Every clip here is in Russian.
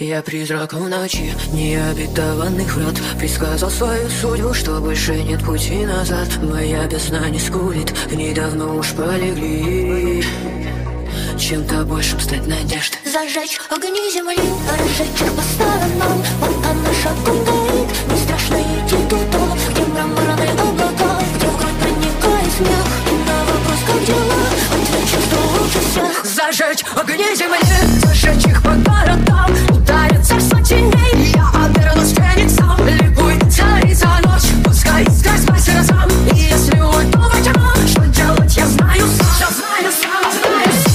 Я призрак в ночи необетованных врат, предсказал свою судьбу, что больше нет пути назад. Моя бездна не скулит, в ней давно уж полегли. Чем-то большим стать надежд. Зажечь огни земли, разжечь их по сторонам. Вот она шагом горит, не страшно идти туда, где мраморные облака, где в грудь проникает смех. И на вопрос, как дела, отвечу, что лучше всех. Зажечь огни земли, зажечь их по городам, ударит царство теней, я обернусь фениксом. Ликуй, царица ночь, пускай искать спасибо сам. И если уйду во тьму, что делать, я знаю сам. Я знаю сам, знаю сам.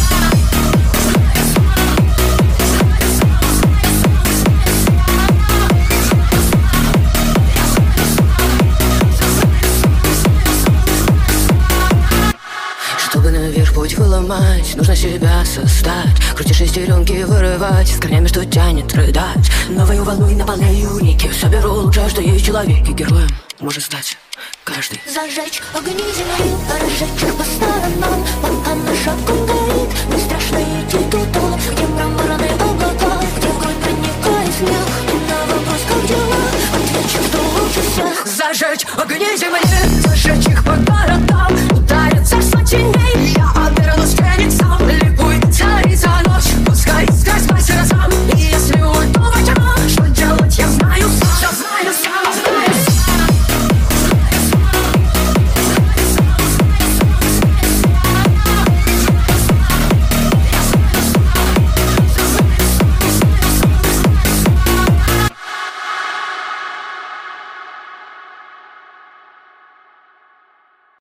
Чтобы наверх путь выломать, нужно себя создать. Крутишь шестеренки вырывать, с корнями, что тянет рыдать. Новую волну и наполняю реки, соберу лучшее, что есть в человеке. Героем может стать каждый. Зажечь огни земли, разжечь их по сторонам. Вот она шагом горит, не страшно